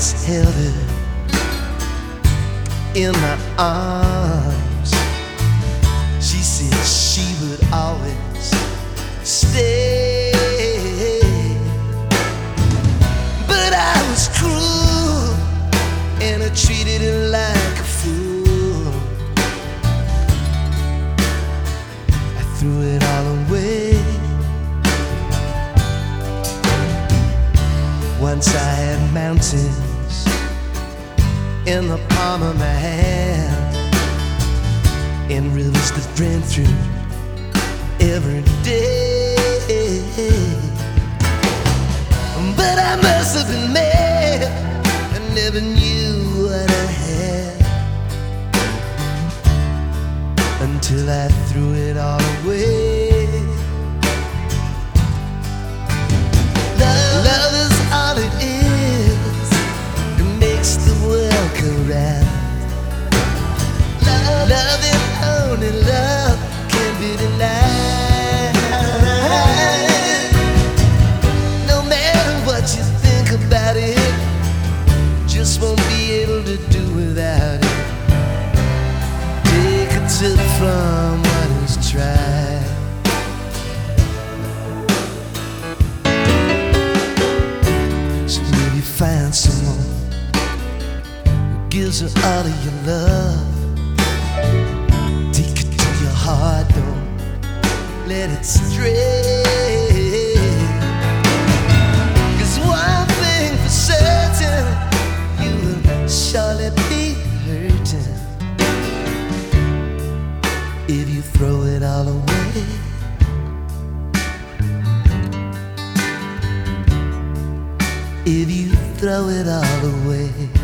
once held her in my arms. She said she would always stay, but I was cruel and I treated her like a fool. I threw it all away. Once I had mountains in the palm of my hand and rivers that ran through every day, but I must have been mad. I never knew what I had until I threw it all away. Love is all it is. It makes the world go round. Love and only love can be denied. No matter what you think about it, just won't be able to do without it. Take a tip from what is tried. Find someone who gives her all of your love. Take it to your heart, don't let it stray. 'Cause one thing for certain, you will surely be hurting if you throw it all away. If you throw it all away.